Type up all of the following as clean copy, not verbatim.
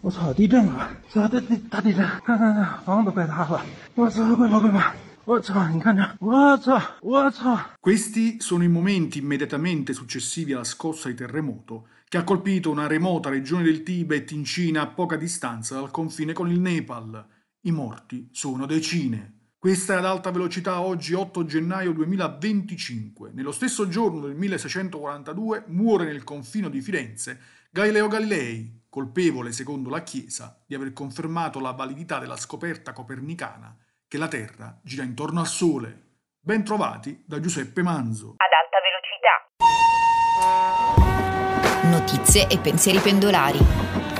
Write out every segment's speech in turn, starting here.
我操，地震了！大地震，看，房子都快塌了！我操，快跑！我操，你看这！我操！ Questi sono i momenti immediatamente successivi alla scossa di terremoto che ha colpito una remota regione del Tibet in Cina a poca distanza dal confine con il Nepal. I morti sono decine. Questa è ad alta velocità oggi 8 gennaio 2025. Nello stesso giorno del 1642 muore nel confino di Firenze Galileo Galilei, colpevole, secondo la Chiesa, di aver confermato la validità della scoperta copernicana che la Terra gira intorno al Sole. Ben trovati da Giuseppe Manzo. Ad alta velocità. Notizie e pensieri pendolari.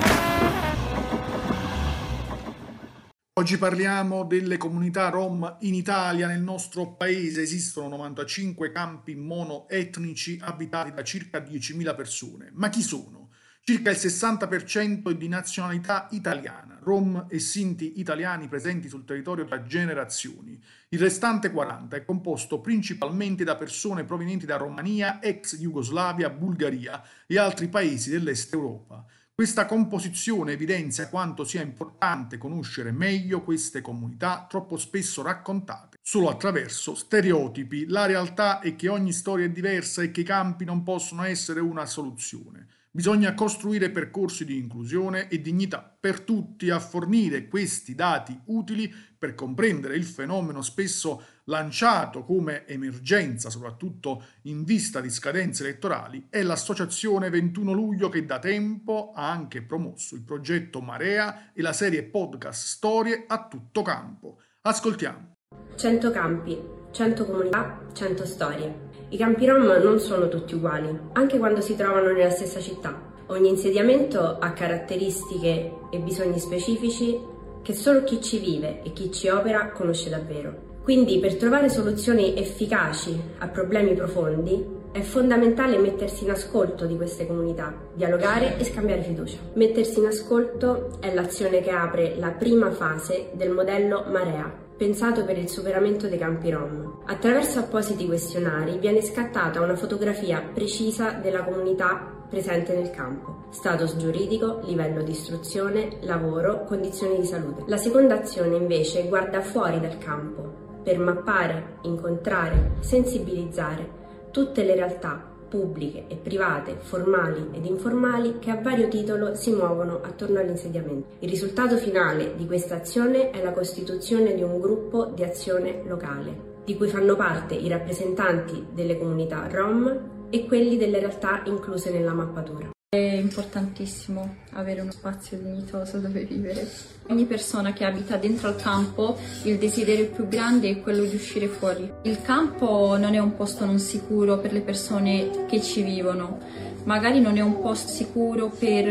Oggi parliamo delle comunità rom in Italia. Nel nostro paese esistono 95 campi monoetnici abitati da circa 10.000 persone. Ma chi sono? Circa il 60% è di nazionalità italiana, rom e sinti italiani presenti sul territorio da generazioni. Il restante 40% è composto principalmente da persone provenienti da Romania, ex Jugoslavia, Bulgaria e altri paesi dell'Est Europa. Questa composizione evidenzia quanto sia importante conoscere meglio queste comunità troppo spesso raccontate solo attraverso stereotipi. La realtà è che ogni storia è diversa e che i campi non possono essere una soluzione. Bisogna costruire percorsi di inclusione e dignità per tutti. A fornire questi dati utili per comprendere il fenomeno spesso lanciato come emergenza, soprattutto in vista di scadenze elettorali, è l'Associazione 21 Luglio che da tempo ha anche promosso il progetto Marea e la serie podcast Storie a tutto campo. Ascoltiamo. 100 campi, 100 comunità, 100 storie. I campi rom non sono tutti uguali, anche quando si trovano nella stessa città. Ogni insediamento ha caratteristiche e bisogni specifici che solo chi ci vive e chi ci opera conosce davvero. Quindi, per trovare soluzioni efficaci a problemi profondi, è fondamentale mettersi in ascolto di queste comunità, dialogare e scambiare fiducia. Mettersi in ascolto è l'azione che apre la prima fase del modello Marea, pensato per il superamento dei campi rom. Attraverso appositi questionari viene scattata una fotografia precisa della comunità presente nel campo: status giuridico, livello di istruzione, lavoro, condizioni di salute. La seconda azione invece guarda fuori dal campo per mappare, incontrare, sensibilizzare tutte le realtà pubbliche e private, formali ed informali, che a vario titolo si muovono attorno all'insediamento. Il risultato finale di questa azione è la costituzione di un gruppo di azione locale, di cui fanno parte i rappresentanti delle comunità rom e quelli delle realtà incluse nella mappatura. È importantissimo avere uno spazio dignitoso dove vivere. Ogni persona che abita dentro al campo, il desiderio più grande è quello di uscire fuori. Il campo non è un posto non sicuro per le persone che ci vivono, magari non è un posto sicuro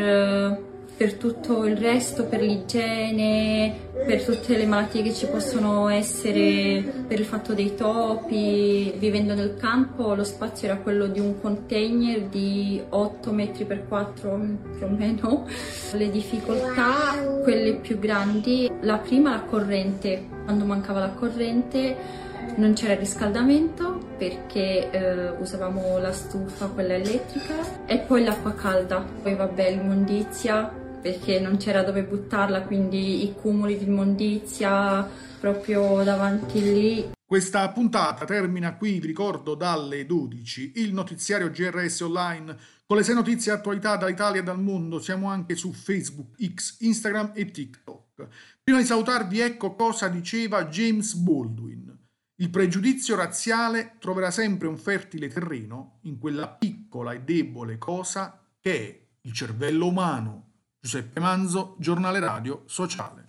per tutto il resto, per l'igiene, per tutte le malattie che ci possono essere, per il fatto dei topi. Vivendo nel campo lo spazio era quello di un container di 8 metri per 4 più o meno. Le difficoltà, quelle più grandi, la prima la corrente. Quando mancava la corrente non c'era il riscaldamento perché usavamo la stufa, quella elettrica, e poi l'acqua calda. Poi vabbè, l'immondizia, perché non c'era dove buttarla, quindi i cumuli di immondizia proprio davanti lì. Questa puntata termina qui, vi ricordo, dalle 12 il notiziario GRS Online con le 6 notizie e attualità dall'Italia e dal mondo. Siamo anche su Facebook, X, Instagram e TikTok. Prima di salutarvi, ecco cosa diceva James Baldwin: il pregiudizio razziale troverà sempre un fertile terreno in quella piccola e debole cosa che è il cervello umano. Giuseppe Manzo, Giornale Radio Sociale.